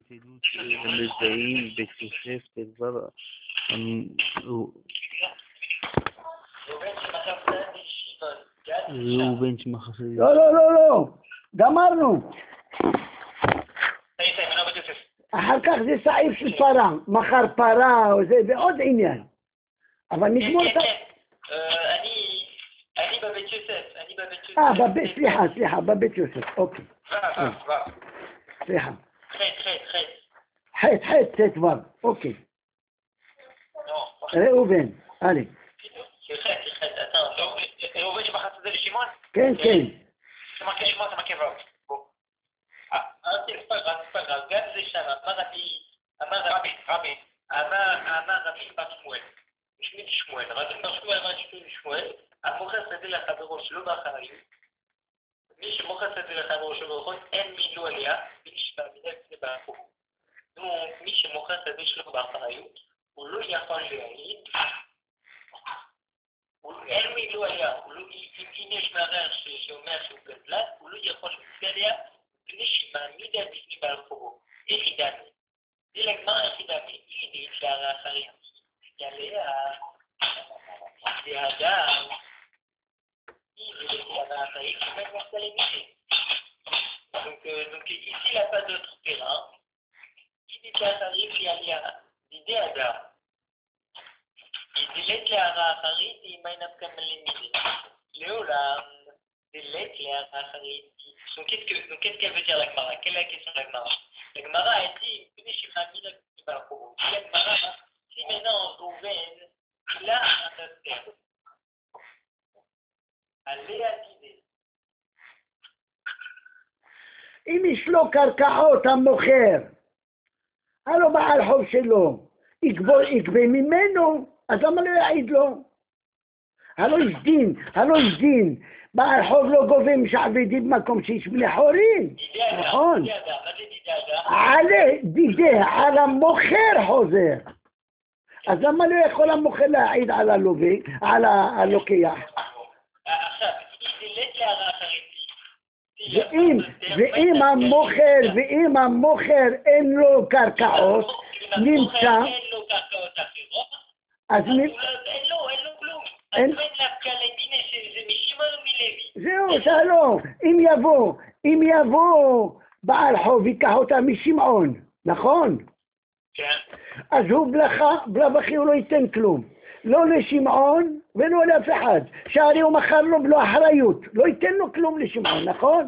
חסידות מזדהים בית יוסף תדבר ראובן שמחסד. לא, גמרנו. אחר כך זה סעיף של פרה, מחר פרה, זה עוד עניין. אבל נגמור את... אני בבית יוסף, סליחה, בבית יוסף, אוקיי. סליחה. חטא, אוקיי. ראובן, א'. ראובן שמחסד זה לשמעון? כן. אתה מכה שמעון, אתה מכה ואו. אל תספר, גם זה שם, אמר רבי בר שמואל, משמיד שמואל, רבי בר שמואל אמר שמואל, המוכר שדה לחברו שלו באחריות, מי שמוכר שדה לחברו שלו באחריות, אין מילו עליה, ויש בעמידה לפני באחריות. מי שמוכר שדה שלו באחריות, הוא לא יכול להעיד, אין מילו עליה, אם יש מערער שאומר שהוא גזלן, הוא לא יכול להעיד עליה, מי שמעמידה לפני באחריות. איך ידענו? זה לגמר איך ידענו, היא נהיית להרע אחרית. יעליה, זה הדם, il est à la faillite, mais on peut l'éliminer. Donc ici, il n'y a pas d'autre terrain. Il est à la faillite, il y a l'idée à d'art. Il est à la faillite, il m'a n'a pas l'éliminer. Léolam, il est à la faillite. Donc qu'est-ce qu'elle veut dire la Gemara? Quelle est la question de la Gemara? La Gemara a dit, je suis famille de la Gemara. La Gemara, si maintenant on Rouven, il a un autre terme. אם יש לו קרקעות המוכר, הלא בעל חוב שלו, יגבה ממנו, אז למה לא יעיד לו? הלא יש דין, בעל חוב לא גובה משעבדים במקום שיש בני חורין, נכון? על המוכר חוזר, אז למה לא יכול המוכר להעיד על הלווה, על הלוקח? ואם המוכר אין לו קרקעות, נמצא, אז אין לו כלום. זהו, שלום, אם יבוא בעל חוב ייקח אותה משמעון, נכון? אז הוא בלב אחי הוא לא ייתן כלום. לא לשמעון ולא לאף אחד. שהרי הוא מכר לו בלא אחריות. לא ייתן לו כלום לשמעון, נכון?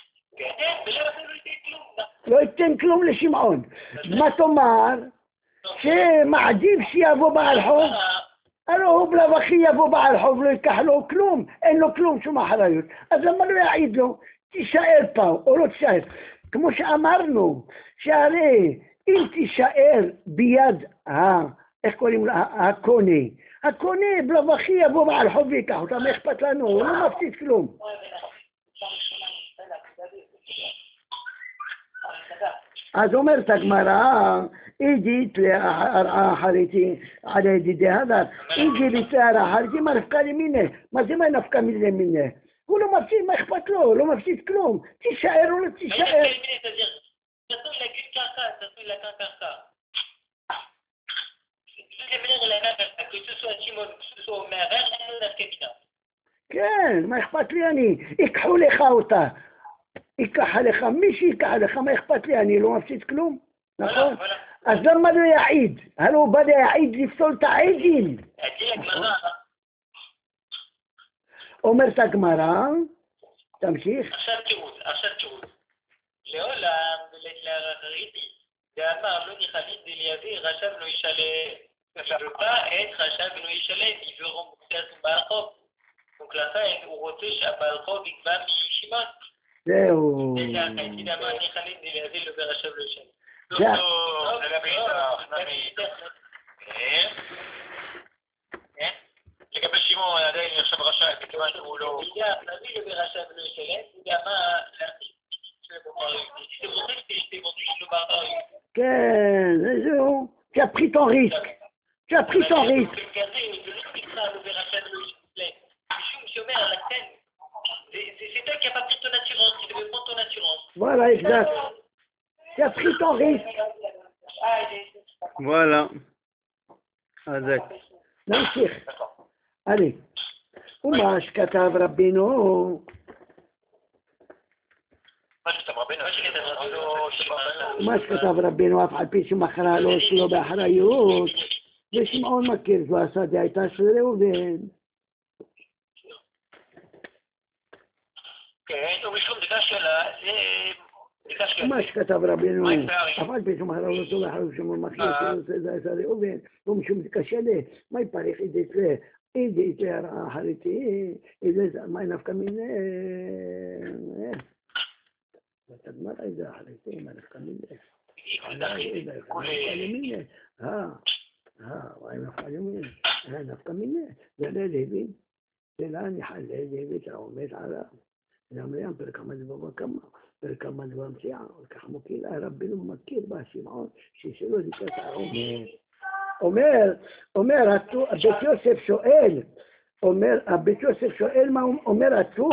לא ייתן כלום לשמעון. מה תאמר? שמעדיף שיבוא בעל חוב. הלא הוא בלב אחי יבוא בעל חוב, לא ייקח לו כלום. אין לו כלום שום אחריות. אז למה לא יעיד לו? תישאר פה או לא תישאר. כמו שאמרנו, שהרי אם תישאר ביד איך קוראים לה? הקונה בלב אחי יבוא בעל חוב ויקח אותה, מה אכפת לנו? הוא לא מפסיד כלום. אז אומרת הגמרא, אידית לאחריתי על ידידי הדר, אידית לאחריתי מה נפקא למינה? מה זה מה נפקא למינה? הוא לא מפסיד, מה אכפת לו? הוא לא מפסיד כלום. תישאר או לא תישאר. כן, מה אכפת לי אני? ייקחו לך אותה. ייקח לך, מי שיקח לך, מה אכפת לי? אני לא מפסיד כלום, נכון? אז למה לא יעיד? הלא הוא בא להעיד לפסול את העדים. אומרת הגמרא, תמשיך. עכשיו תראו. לעולם, ולהראיתי, ואמר, לא נכנית דליאבי, רשב לא ישלם. ובא עת חשב ולא ישלם, עיוורון מוקצת בעל חוב. Donc לכן הוא רוצה שהבעל חוב יקבע משמעון. זהו. זה היחיד אמר נכנית דליאבי, לא ברשב לא ישלם. לגבי שמעון עדיין עכשיו רשאי, מכיוון שהוא לא... נביא לו ברשב לא ישלם, הוא גם מה להכניס כן, זהו. Tu as pris ton risque. Tu as pris ton risque. C'est toi qui n'as pas pris ton assurance, qui devait prendre ton assurance. Voilà, exact. tu as pris ton risque. Voilà. Avec. נמשיך. allez. ומה שכתב רבינו, מה שכתב רבינו, אף על פי שמכרה לו שלו באחריות, ושמעון מכיר זו השדה הייתה של ראובן. מה שכתב רבינו, אף על פי שמכרה לו שלו באחריות, ושמעון מכיר זו השדה של ראובן, ומשום קשה לי, מה יפריך את זה? איזה הרעה אחריתי, איזה מה נפקא מיני, ותגמר איזה אחריתי, מה נפקא מיני, איזה נפקא מיני, מה נפקא מיני, זה ללוי, זה לא נחל ללוי, זה עומד עליו, זה אמריהם פרק המדבר כמה, פרק המדבר מציעה, וכך מוקילה, רבינו מכיר בה שמעון, ששלו לקראת העומד. אומר בית יוסף שואל, בית יוסף שואל מה אומר הטור,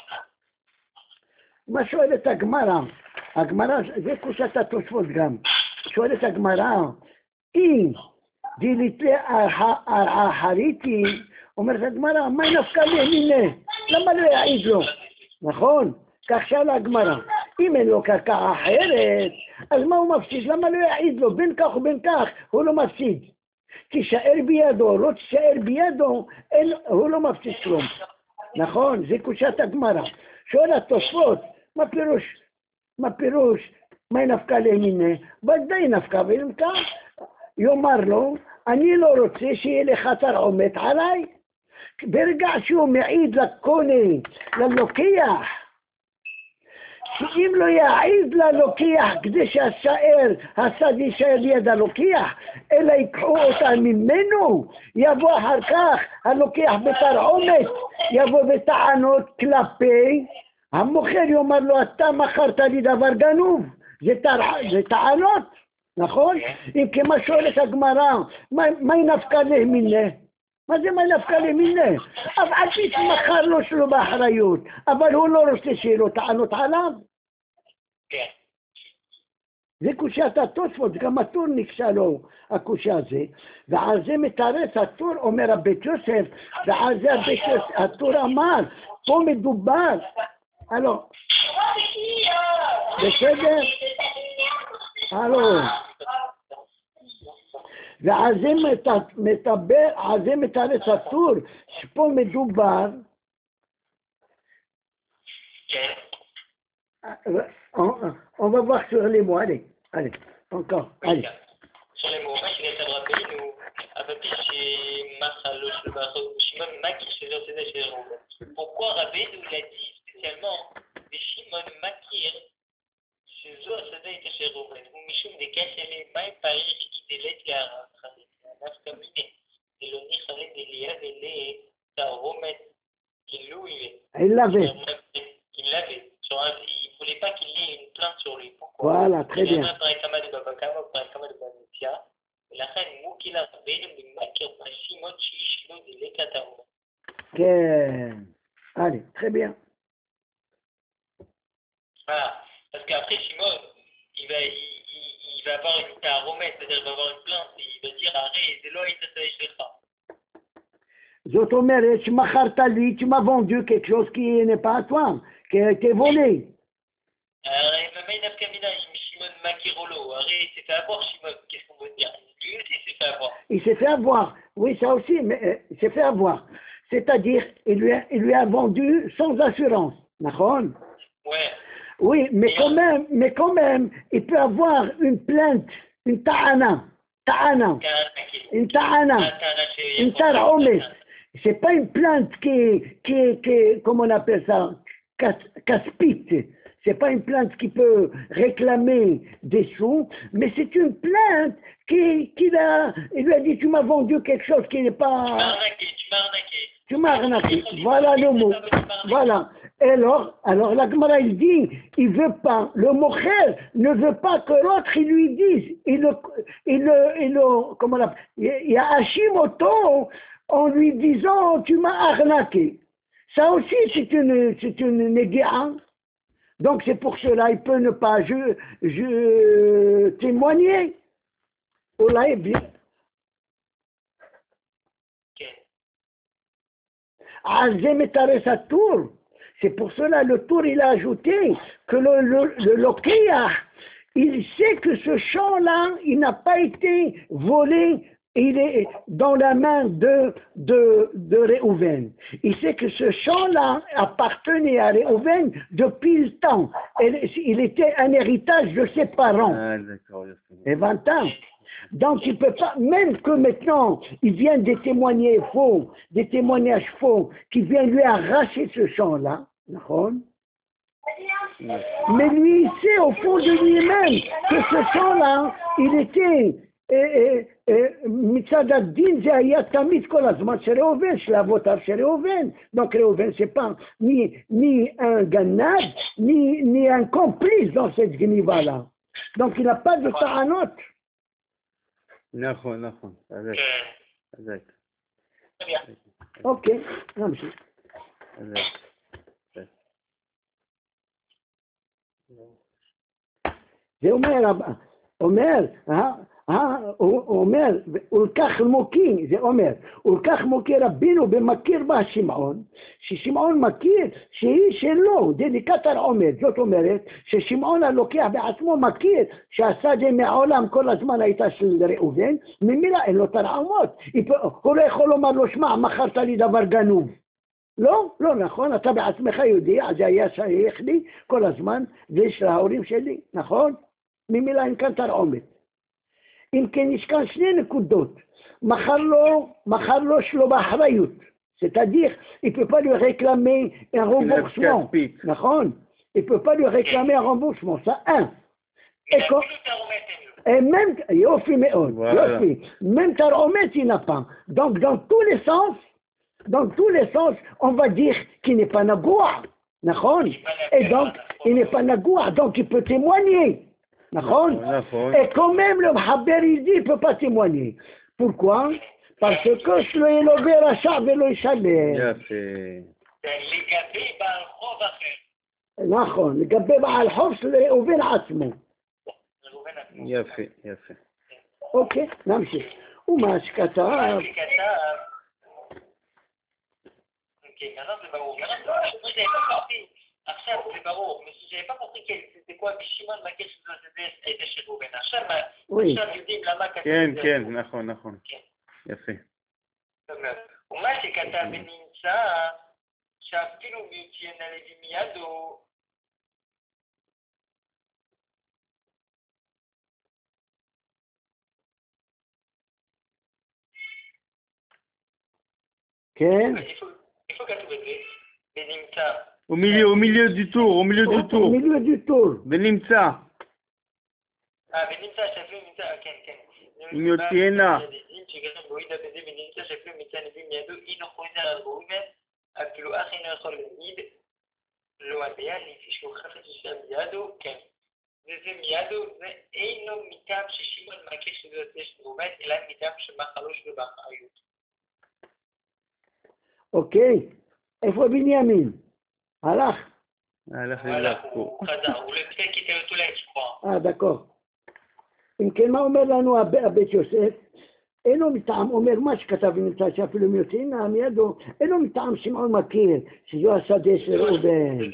מה שואלת הגמרא, הגמרא זה קושת התוספות גם, שואלת הגמרא, אם דילתלי אחריתי, אומרת הגמרא, מה נפקא לי, למה לא יעיד לו, נכון? כך שאלה הגמרא, אם אין לו קרקע אחרת, אז מה הוא מפסיד? למה לא יעיד לו? בין כך ובין כך הוא לא מפסיד. תישאר בידו, לא תישאר בידו, הוא לא מפסיד כלום. נכון? זה קושת הגמרא. שואל התוספות, מה פירוש? מה נפקא לימינה? ודאי נפקא ולמקה. יאמר לו, אני לא רוצה שיהיה לך תרעומת עליי. ברגע שהוא מעיד לקונה, ללוקח, שאם לא יעיד ללוקח כדי שהשאר, הסד יישאר ליד הלוקח, אלא ייקחו אותה ממנו, יבוא אחר כך הלוקח בתרעומת, יבוא בטענות כלפי המוכר, יאמר לו, אתה מכרת לי דבר גנוב, זה טענות, נכון? אם כמה שואלת הגמרא, מה נפקא לימינה? מה זה מה נפקא לימינה? אבל על פי שמכר לו שלו באחריות, אבל הוא לא רוצה שיהיה לו טענות עליו. כן. זה קושת התוספות, גם הטור נקשה לו הקושה הזה, ועל זה מתרץ הטור, אומר הבית יוסף, ועל זה הטור אמר, פה מדובר, הלו, בסדר? הלו. ועל זה מתרץ הטור, שפה מדובר, on va voir sur les mots, allez, encore, allez. Sur les mots, je vais faire rappeler, avec pourquoi Rabbi nous l'a dit spécialement, des Shimon Makir, chez eux, ça a été chez Rouven, ou Mishum des Kachelé, Maï Paris, qui délègue la Nafkamine, et le Nichalet des Liav et les Taromet, qui louait. Il l'avait. Il l'avait. Il ne voulait pas qu'il y ait une plainte sur lui. Pourquoi? Voilà, très bien. Allez, très bien. Voilà, parce qu'après Shimon, il va avoir une taromette, c'est-à-dire il va avoir une plainte, et il va dire arrête, c'est là, il te fait chez toi. זאת אומרת שמכרת לי, tu m'as vendu quelque chose qui n'est pas à toi, qui a été volé. Il s'est fait avoir, oui ça aussi, mais il s'est fait avoir. C'est-à-dire, il lui a vendu sans assurance, d'accord? Ouais. Oui, mais quand même, il peut avoir une plainte, une ta'ana, une tar'omet. C'est pas une plainte qui comment on appelle ça, caspite. C'est pas une plainte qui peut réclamer des sous, mais c'est une plainte il lui a dit, tu m'as vendu quelque chose qui n'est pas... Tu m'as arnaqué. Voilà le mot. Voilà. Et alors la Gemara, il dit, il veut pas, le mocher ne veut pas que l'autre, il lui dise, comment on appelle, il a Hashimoto en lui disant, tu m'as arnaqué. Ça aussi, c'est une négia. Donc c'est pour cela il peut ne pas témoigner. Oula, bien. C'est pour cela le tour il a ajouté que le Lokéach, il sait que ce champ-là, il n'a pas été volé, il est dans la main de Réhouven. Il sait que ce champ-là appartenait à Réhouven depuis le temps. Il était un héritage de ses parents. Ah, d'accord. Et 20 ans. Donc il ne peut pas, même que maintenant il vient des témoignages faux qui viennent lui arracher ce champ-là, d'accord? Mais lui il sait au fond de lui-même que ce champ-là, il était מצד הדין זה היה תמיד כל הזמן של ראובן, של אבותיו של ראובן. Donc Réhouven c'est pas ni un גנב, ni un complice dans cette גניבה-là. Donc il n'a pas de טענות. נכון, חזק. אוקיי, נמשיך. זה אומר, ולקח מוקיר, זה אומר, ולקח מוקיר רבינו במכיר בה שמעון, ששמעון מכיר שהיא שלו, דליקתר עומד, זאת אומרת, ששמעון הלוקח בעצמו מכיר שהשדה מעולם כל הזמן הייתה של ראובן, ממילא אין לו תרעומות, הוא לא יכול לומר לו, שמע, מכרת לי דבר גנוב. לא נכון, אתה בעצמך יודע, זה היה שייך לי כל הזמן, ויש להורים שלי, נכון? ממילא אין כאן תרעומת. אם כן יש כאן שני נקודות, מחר לו שלו באחריות, c'est-à-dire, il ne peut pas lui réclamer un remboursement, נכון? Il ne peut pas lui réclamer un remboursement, ça un. Et même, יופי מאוד, יופי, même תרעומת il n'a pas. Donc dans tous les sens, on va dire qu'il n'est pas נגוע, נכון? Et donc, il n'est pas נגוע, donc il peut témoigner. נכון? Et quand même le Mahaber il dit il ne peut pas témoigner. Pourquoi? Parce que שלא ילווה רשע ולא ישלם. יפה. לגבי בעל חוב אחר. נכון, לגבי בעל חוב של ראובן עצמו. יפה. אוקיי, נמשיך. ומה שכתב... maintenant c'est ברור. עכשיו זה ברור, je n'avais pas compris c'était quoi שמעון מכיר שזה הייתה של ראובן. עכשיו יודעים למה כתוב. כן, נכון. יפה. ומה שכתב ונמצא שאפילו מיוצ'יין הלוי מידו כן. איפה כתוב את זה? ונמצא. Au milieu du tour. Au milieu du tour. ונמצא. ונמצא שאפילו נמצא, כן. מיוצ'יינה. שגרם בוידה בזה ונמצא שאפילו מצא נביא מידו, אינו חוזר על ראובן, אפילו אח אינו יכול להגיד, לא יודע, לפי שהוא חפץ שם מידו, כן. וזה מידו, זה אינו מטעם ששמעון מכיר שזה יוצא של ראובן, אלא מטעם שמחלו שלו באחריות. אוקיי, איפה בנימין? הלך, הוא חזר, הוא לפני כיתה אותו לאצ'קוע. דקור. אם כן, מה אומר לנו הבית יוסף? אינו מטעם, אומר מה שכתב ונמצא שאפילו מיוצאים מידו, אינו מטעם שמעון מכיר, שזו השדה של ראובן.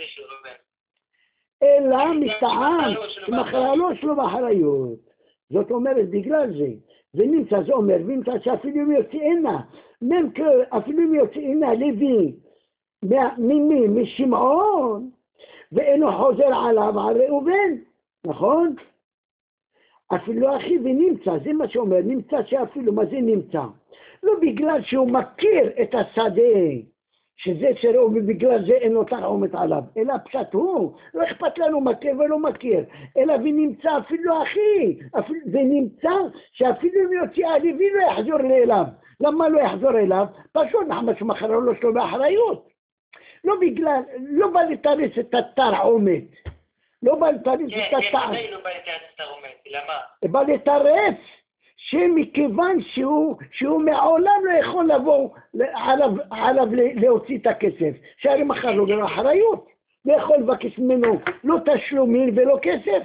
אלא מטעם שמחלו שלו באחריות. זאת אומרת, בגלל זה. ונמצא, זה אומר, ונמצא שאפילו מיוצאינה, אפילו מיוצאינה לוי, ממי? משמעון, ואינו חוזר עליו על ראובן, נכון? אפילו אחי ונמצא, זה מה שאומר, נמצא שאפילו, מה זה נמצא? לא בגלל שהוא מכיר את השדה, שזה שראובן, בגלל זה אינו תרעומת עליו, אלא פשט הוא, לא אכפת לנו מכיר ולא מכיר, אלא ונמצא אפילו אחי, ונמצא שאפילו אם יוצא הלוי לא יחזור אליו. למה לא יחזור אליו? פשוט נחמד שמחר לו שלו באחריות. לא בא לתרס את התרעומת. לא בא לתרס את התרעומת. כן, לא בא לתרס את התרעומת. למה? בא לתרס שמכיוון שהוא מעולם לא יכול לבוא עליו להוציא את הכסף. שהרי מחר לו באחריות. ויכול לבקש ממנו לא תשלומים ולא כסף.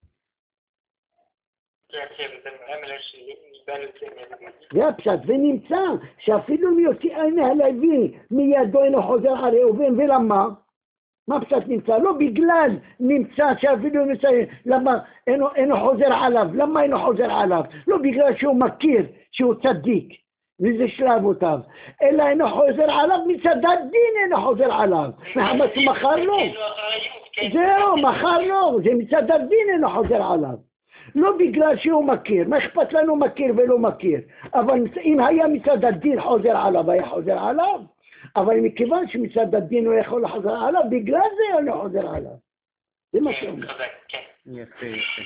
זה הפשט, ונמצא שאפילו מיוציאה מהלוי מידו אינו חוזר על ראובן, ולמה? מה הפשט נמצא? לא בגלל נמצא שאפילו נמצא, למה אינו חוזר עליו? למה אינו חוזר עליו? לא בגלל שהוא מכיר שהוא צדיק וזה שלבותיו, אלא אינו חוזר עליו מצד הדין, אינו חוזר עליו מחמת שמחר לו, זהו, מחר לו, זה מצד הדין אינו חוזר עליו, לא בגלל שהוא מכיר. מה אכפת לנו מכיר ולא מכיר? אבל אם היה מצד הדין חוזר עליו, היה חוזר עליו, אבל מכיוון שמצד הדין הוא יכול לחזור עליו, בגלל זה הוא לא חוזר עליו. זה מה שאומר. יפה, יפה.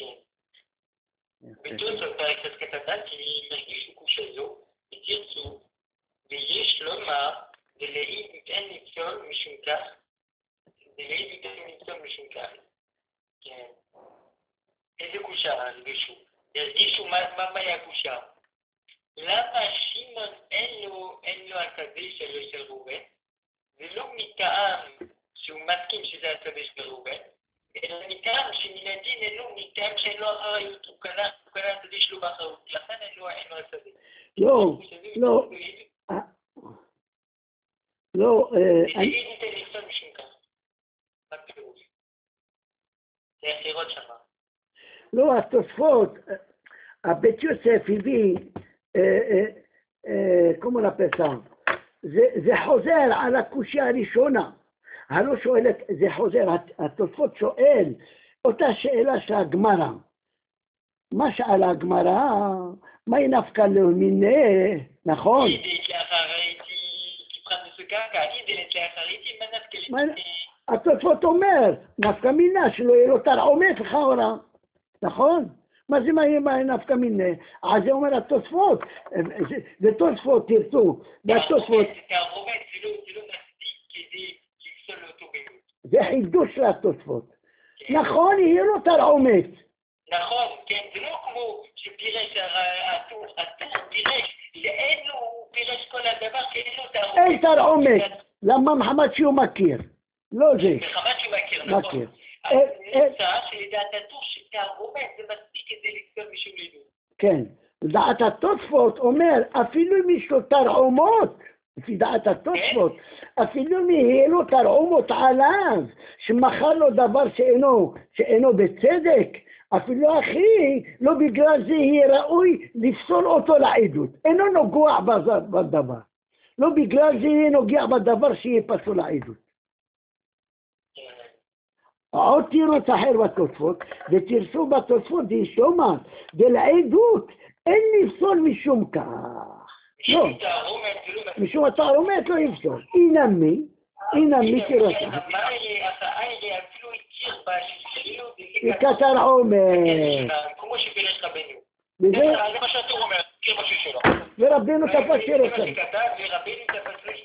בתוספות פרק כתבה כי מרגיש קושה זו, ותרצו, ויש לומר, דלעיד אין ניצול משום כך, דלעיד אין ניצול משום כך. כן. איזה קושה הרגישו? הרגישו מה היה קושה? למה שמעון אין לו השדה של ראובן? ולא מטעם שהוא מסכים שזה השדה של ראובן, אלא מטעם שמן הדין אין לו מטעם שאין לו אחריות, הוא קנה השדה שלו באחריות, לכן אין לו השדה. לא, זה ניתן לפסול משום כך. מה פירוש? זה החירות שמה. לא, התוספות, הבית יוסף הביא, כמו לפסם, זה חוזר על הקושיה הראשונה, הלא שואלת, זה חוזר, התוספות שואל, אותה שאלה של הגמרא, מה שאלה הגמרא, מה היא נפקא לו מיני, נכון? התוספות אומר, נפקא מינה שלא יהיה לו תרעומת לכאורה, נכון? מה זה מה נפקא מינה? אז זה אומר התוספות, זה תוספות תרצו, והתוספות... תרעומת זה לא מספיק כדי לפסול אותו ביום. זה חידוש של התוספות. נכון, יהיה לו תרעומת. נכון, כן, זה לא כמו שפירש הטור פירש, לאין הוא פירש כל הדבר שאין לו תרעומת. אין תרעומת, למה מחמת שהוא מכיר? לא זה. מחמת שהוא מכיר, נכון. אז נמצא שלדעת הטור שתרעומת זה מספיק כדי לפסול משום לידות. כן, לדעת התוספות אומר, אפילו אם יש לו תרעומות, לפי דעת התוספות, אפילו אם יהיה לו תרעומות עליו, שמכר לו דבר שאינו בצדק, אפילו אחי, לא בגלל זה יהיה ראוי לפסול אותו לעדות. אינו נוגע בדבר. לא בגלל זה יהיה נוגע בדבר שיהיה פסול לעדות. עוד תירוץ אחר בתוספות, ותרצו בתוספות דשומע, דלעדות אין לפסול משום כך. לא, משום התרעומת לא יפסול. אינמי תירוץ. מה יהיה, אפילו הכיר בשליליות, כתרעומת. כמו שפירש רבנו. וזה זה מה שאתה אומר, הכיר בשביל שלו. ורבנו תפשיר אותם. זה מה שכתב, ורבנו תפשיר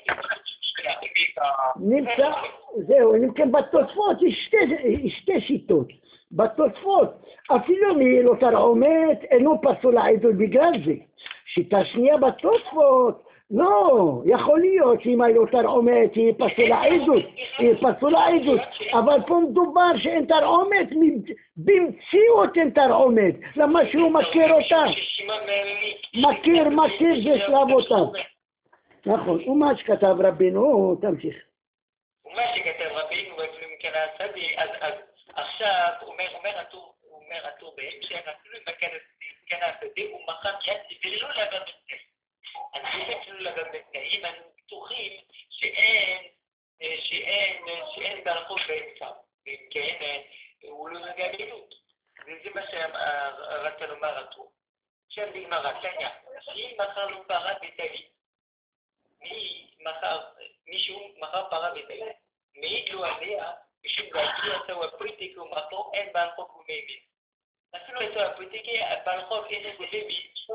נמצא, זהו, נמצא בתוספות, יש שתי שיטות. בתוספות, אפילו אם יהיה לו תרעומת, אינו פסול לעדות בגלל זה. שיטה שנייה בתוספות, לא, יכול להיות שאם היה לו תרעומת, יהיה פסול לעדות, אבל פה מדובר שאין תרעומת, במציאות אין תרעומת, למה שהוא מכיר אותה. מכיר זה שלב אותה. נכון, ומה שכתב רבינו, תמשיך. ומה שכתב רבינו, וכן הסדי, אז עכשיו אומר הטור בהמשך, אפילו אם כן הסדי, הוא מכר יד ולא לבן בתנאים. אז באמת לא לבן בתנאים, אנחנו בטוחים שאין ברחוב באמצע, ואם כן, הוא לא נגע בעדות. וזה מה שרצה לומר הטור. עכשיו בגמרא, תניא, אם מכר לו פרה בתאית, מישהו מכר פרה בתאית, מעיד לו עליה, משום להכיר אותו הפריטיק ומחור, אין ברחוב ומבין. אפילו אותו הפריטיק, ברחוב אין ומבין,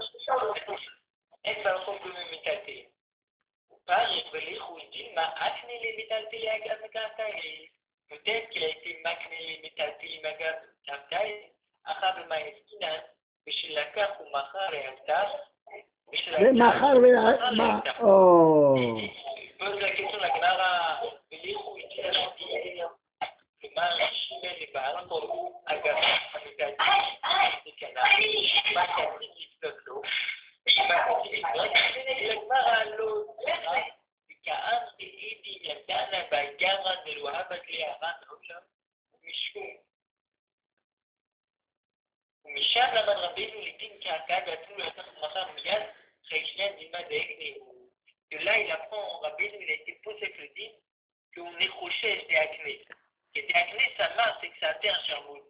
אין ברחוב ומטלטל. ופרק וליכו דילמה, אקנה למטלטלי אגב מקרתאי. נותן כי לעתים מקנה למטלטלי אגב מקרתאי, אחר במה הסכינן, בשביל לקח ומחר להבטח, ומחר לא זה הקיצור לגמרא, ולכו איתי השביעי, כלומר, שימי לבעלתו, אגב, המתעדים, תקנה, מה שעתיד לפנות לו, מה שעתיד לפנות, לגמרא לא זרה, וכאן תהידי ידנה בהגרה נלוהבת להרן עולם, ומשם למד רבינו לדין קרקע ועצמו לתוך מחר מיד, חיישן דימה דאגני. De là, il apprend, Rabbeinu, il a été posé le dit qu'on est croché des acnés. Et des acnés, ça marche, c'est que ça atteint un charbon.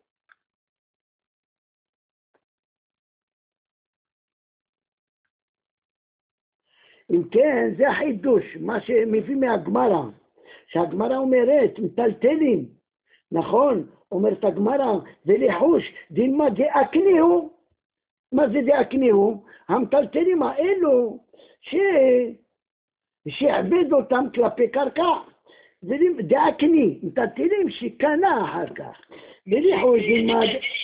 אם כן, זה החידוש, מה שמביא מהגמרא, שהגמרא אומרת, מטלטלים, נכון? אומרת הגמרא, ולחוש, דילמה דאקניהו, מה זה דאקניהו? המטלטלים האלו, שעבד אותם כלפי קרקע, דאקני, מטלטלים שקנה אחר כך, ולחוש, דילמה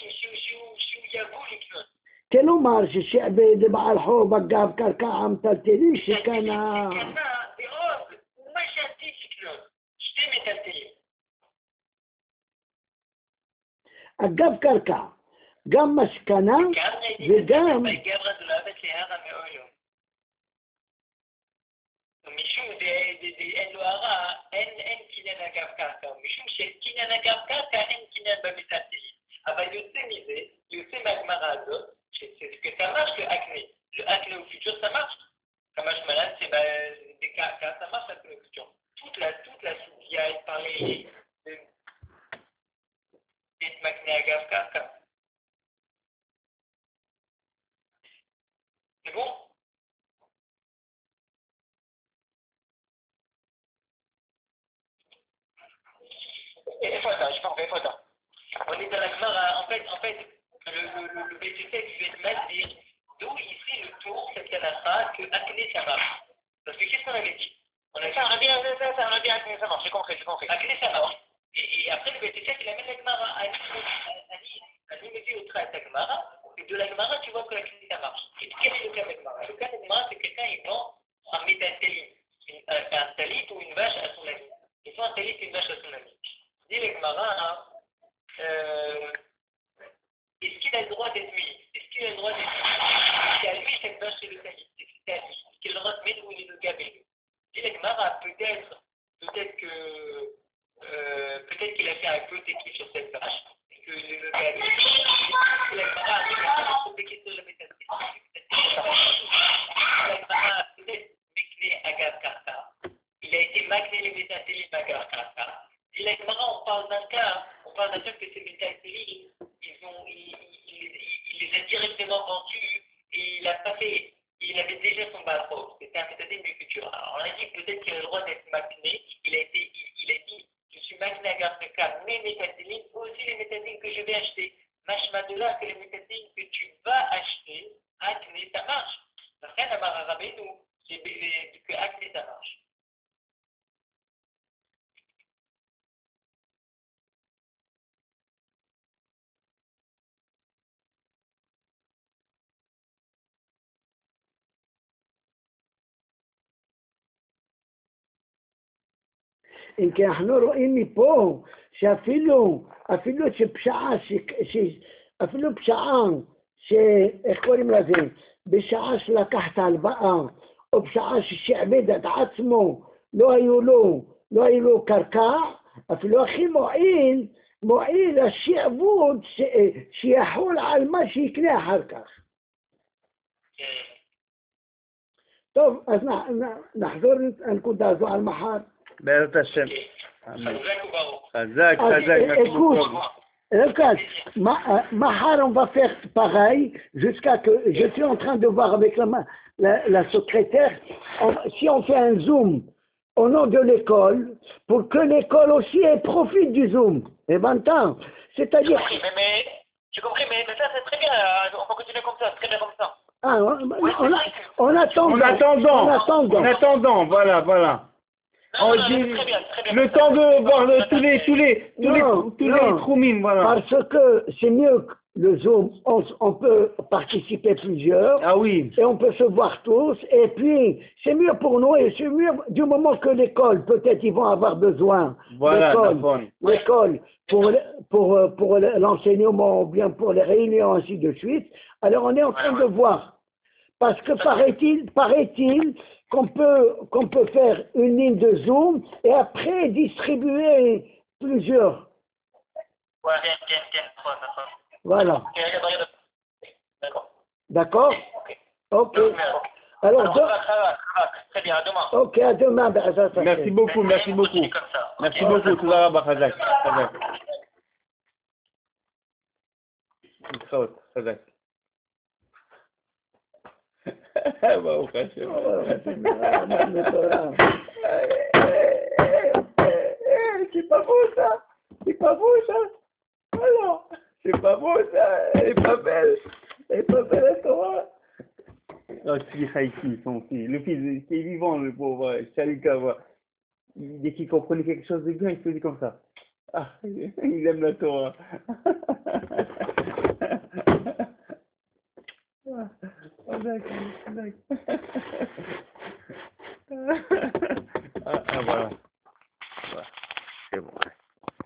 כלומר ששעבד לבעל חוב אגב קרקע המטלטלים שקנה ומה שעתיד לקנות, שתי מטלטלים. אגב קרקע, גם משכנה וגם... משום אין לו הרע, אין קניין אגב קרקע, משום שקניין אגב קרקע אין קניין במטלטלים. אבל יוצא מזה, יוצא מהגמרא הזאת, c'est ce que ça marche le acné. Le acné au futur, ça marche. Comme je malade, c'est des cas, ça marche l'acné au futur. Toute la soudia est parlée d'être acné à Gavka. C'est bon? Et faut je pense, faut on est dans la Gemara, en fait, le BTC vient de mal dire d'où ici le tour, cette canastra, que acné ça marche. Parce que qu'est-ce qu'on avait dit? On a dit, on a dit acné ça marche, j'ai compris. Acné ça marche. Et après le BTC, il amène la Gemara à limiter au trait de la Gemara, et de la Gemara, tu vois que l'acné ça marche. Et quel est le cas de la Gemara? Le cas de la Gemara, c'est que quelqu'un, il vend un métatéline, un talit ou une vache à son ami. Il vend un talit et une vache à son ami. Dit la Gemara, est-ce qu'il a le droit d'être mis? Est-ce qu'il a le droit d'être mis? C'est à lui cette vache et le talit. C'est à lui. Est-ce qu'il a le droit de mettre ou il est le gavé? Dit la Gemara, peut-être qu'il a fait un peu d'équipe sur cette vache. Et que le gavé. La Gemara a fait des questions sur le métatéline. La Gemara a peut-être mécné à Gav-Karta. Il a été magné les métatéline à Gav-Karta. Et la Gemara, on parle d'un cas que ces métatéline, il les a directement vendus et il avait déjà son balrog. C'était un métatéline du futur. Alors on a dit peut-être qu'il a le droit d'être magné. Il a dit, je suis magné à Gav-Karta, mes métatéline, aussi les métatéline que je vais acheter. Machma de là que les métatéline que tu vas acheter, acné, ça marche. Rien à Rabbeinu, que acné, ça marche. אם כי אנחנו רואים מפה שאפילו שפשעה, אפילו פשעה, איך קוראים לזה, בשעה שלקחת הלוואה, או בשעה ששעבד את עצמו, לא היו לו קרקע, אפילו הכי מועיל השעבוד שיחול על מה שיקנה אחר כך. טוב, אז נחזור לנקודה הזו על מחר. בעזרת השם. חזק, מחר on va faire pareil jusqu'à que je suis en train de voir avec la secrétaire si on fait un zoom au nom de l'école pour que l'école aussi profite du zoom. Et maintenant, c'est-à-dire... J'ai compris, mais ça c'est très bien, on peut continuer comme ça, c'est très bien comme ça. Ah, en attendant, voilà. Non, très bien. Le temps de voir tous les troumines, voilà. Parce que c'est mieux le Zoom, on peut participer plusieurs. Ah oui. Et on peut se voir tous. Et puis, c'est mieux pour nous. Et c'est mieux du moment que l'école, peut-être ils vont avoir besoin. Voilà, l'école pour l'enseignement ou bien pour les réunions, ainsi de suite. Alors, on est en train de voir. Parce que paraît-il qu'on peut faire une ligne de Zoom et après distribuer plusieurs. Ouais, d'accord. Voilà. D'accord. D'accord? Ok. Alors, ça va. Très bien, à demain. ok, à demain. Merci beaucoup. Merci beaucoup, Tula Rabba Khazak. Khazak. ברוך השם. C'est pas beau ça. Alors, c'est pas beau ça. Elle est pas belle la Torah. Oh, Haïti, son fils. Le fils qui est vivant, le pauvre Chalika, dès qu'il comprenait quelque chose de bien, il se dit comme ça. Ah, il aime la Torah. Ah, d'accord. Voilà. C'est bon.